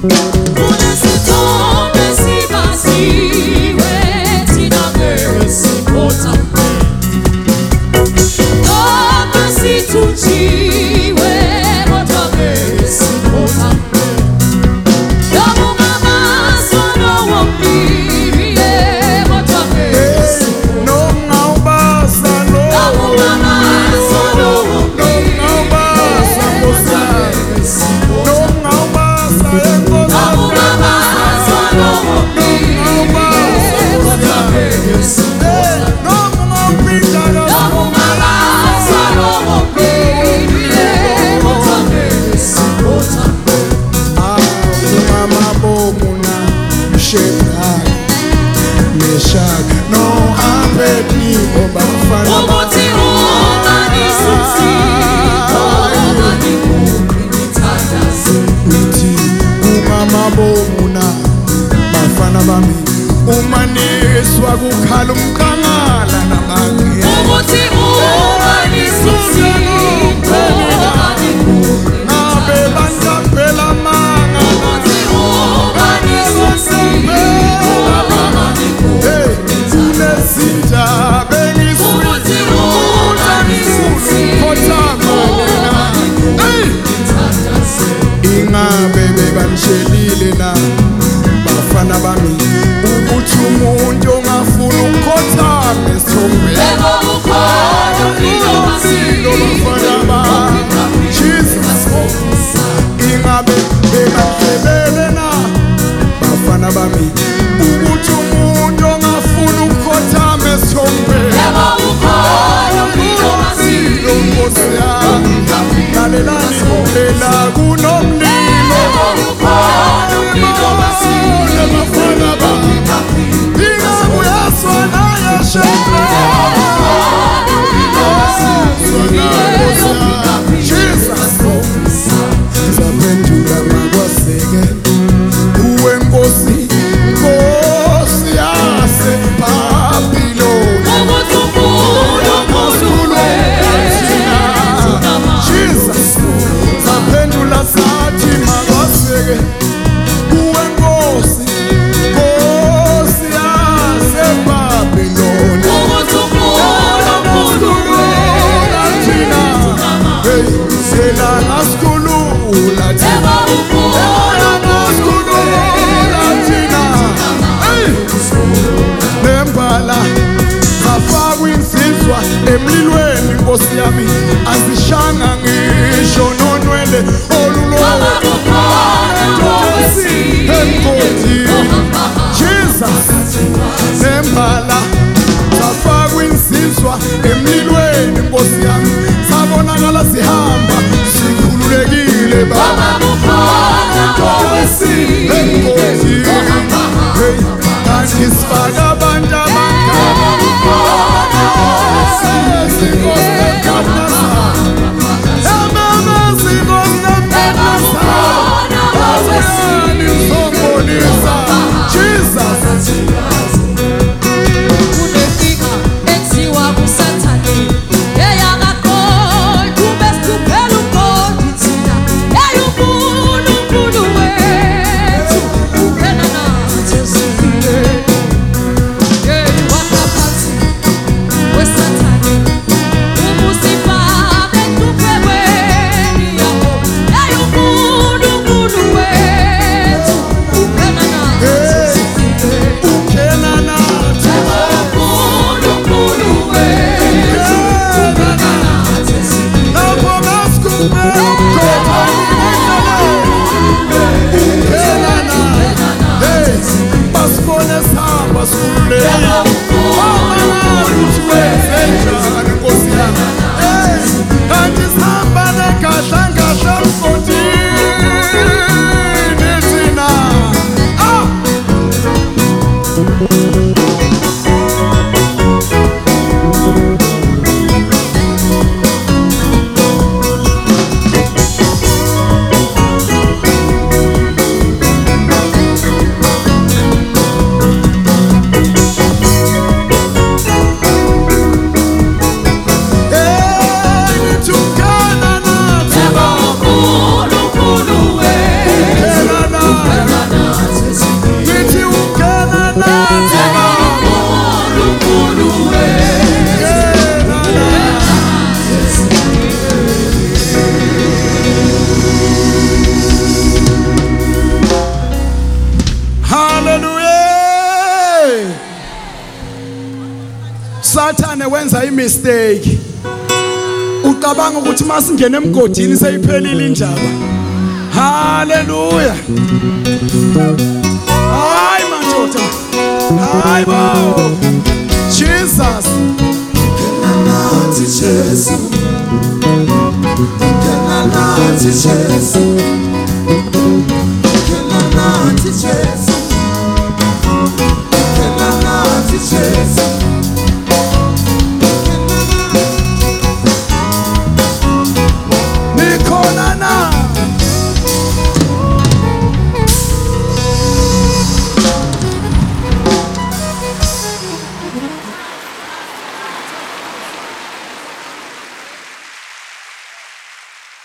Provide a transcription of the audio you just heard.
umaniswa kukhala umkangala namanye ukuthi umaniswa ngabe bantaphela manga ukuthi umaniswa hey kunezinja bengiswini ingabe bebanishelile na bafana bami ukuthi umuntu ongafuna ukukhothama esithombeni yebo ukhona umasilo bafana bami Jesus ingabe bebanishelile na bafana bami ukuthi umuntu ongafuna ukukhothama esithombeni yebo ukhona umasilo Nkosi yami lalelani lela kunomlilo ukhona umasilo bafana bami ingabe uyasona yashela Jesus zaphendula makwaseke uwe Nkosi Nkosi yase Babyloni Jesus zaphendula sathi makwaseke uwe Nkosi Nkosi yase Babyloni hey sela nasikhulula thina nasikhulula thina hey nembala zafakwa insizwa emlilweni Nkosi yami azishanga ngisho nonwele olulodwa Jesus nembala zafakwa insizwa emlilweni Nkosi yami sabonakala sihamba sikhululekile baba kanti sifaka abantu Jesus usathane wenza imistake uqabanga ukuthi masingena emgodini seyiphelile indaba haleluya hayi madoda hayi bo Jesus Nathi Jesu Nathi Jesu Nathi Jesu